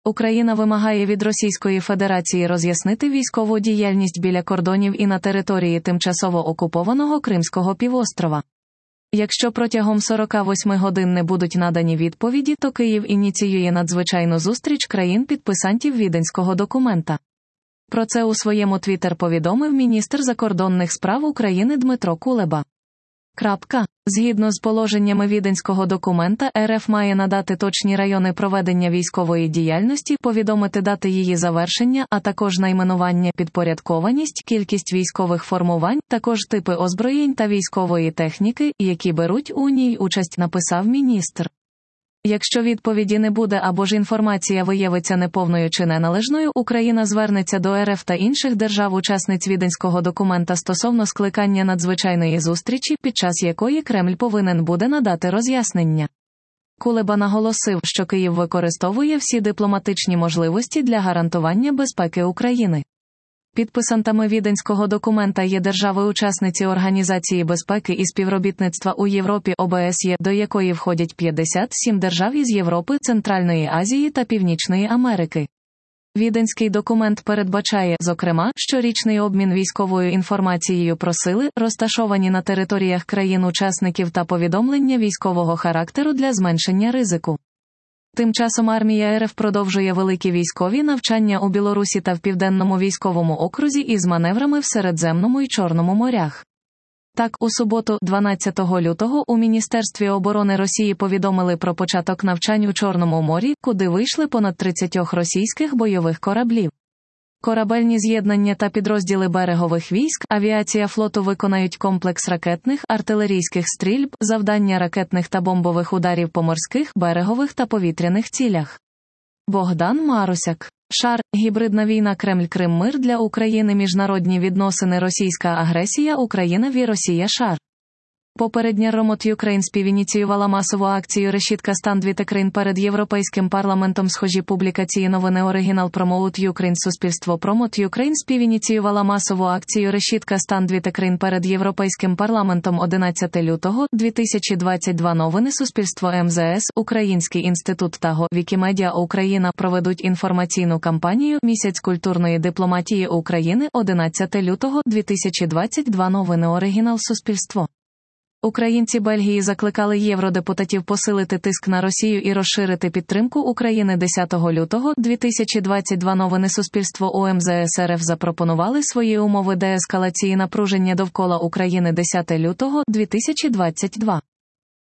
Україна вимагає від Російської Федерації роз'яснити військову діяльність біля кордонів і на території тимчасово окупованого Кримського півострова. Якщо протягом 48 годин не будуть надані відповіді, то Київ ініціює надзвичайну зустріч країн-підписантів Віденського документа. Про це у своєму твіттер повідомив міністр закордонних справ України Дмитро Кулеба. Згідно з положеннями Віденського документа, РФ має надати точні райони проведення військової діяльності, повідомити дати її завершення, а також найменування, підпорядкованість, кількість військових формувань, також типи озброєнь та військової техніки, які беруть у ній участь, написав міністр. Якщо відповіді не буде або ж інформація виявиться неповною чи неналежною, Україна звернеться до РФ та інших держав-учасниць Віденського документа стосовно скликання надзвичайної зустрічі, під час якої Кремль повинен буде надати роз'яснення. Кулеба наголосив, що Київ використовує всі дипломатичні можливості для гарантування безпеки України. Підписантами Віденського документа є держави-учасниці Організації безпеки і співробітництва у Європі ОБСЄ, до якої входять 57 держав із Європи, Центральної Азії та Північної Америки. Віденський документ передбачає, зокрема, щорічний обмін військовою інформацією про сили, розташовані на територіях країн-учасників та повідомлення військового характеру для зменшення ризику. Тим часом армія РФ продовжує великі військові навчання у Білорусі та в Південному військовому окрузі із маневрами в Середземному і Чорному морях. Так, у суботу, 12 лютого, у Міністерстві оборони Росії повідомили про початок навчань у Чорному морі, куди вийшли понад 30 російських бойових кораблів. Корабельні з'єднання та підрозділи берегових військ, авіація флоту виконають комплекс ракетних, артилерійських стрільб, завдання ракетних та бомбових ударів по морських, берегових та повітряних цілях. Богдан Марусяк. Шар. Гібридна війна Кремль-Крим. Мир для України. Міжнародні відносини. Російська агресія. Україна ві Росія. Шар. Попередня Remote Ukraine співініціювала масову акцію «Решітка Stand with Ukraine» перед Європейським парламентом. Схожі публікації новини Оригінал Promote Ukraine. Суспільство Promote Ukraine співініціювала масову акцію «Решітка Stand with Ukraine» перед Європейським парламентом 11 лютого 2022. Новини Суспільство МЗС, Український інститут ТАГО, Вікімедіа Україна проведуть інформаційну кампанію «Місяць культурної дипломатії України» 11 лютого 2022. Новини Оригінал Суспільство. Українці Бельгії закликали євродепутатів посилити тиск на Росію і розширити підтримку України 10 лютого 2022. Новини Суспільство у МЗС РФ запропонували свої умови деескалації напруження довкола України 10 лютого 2022.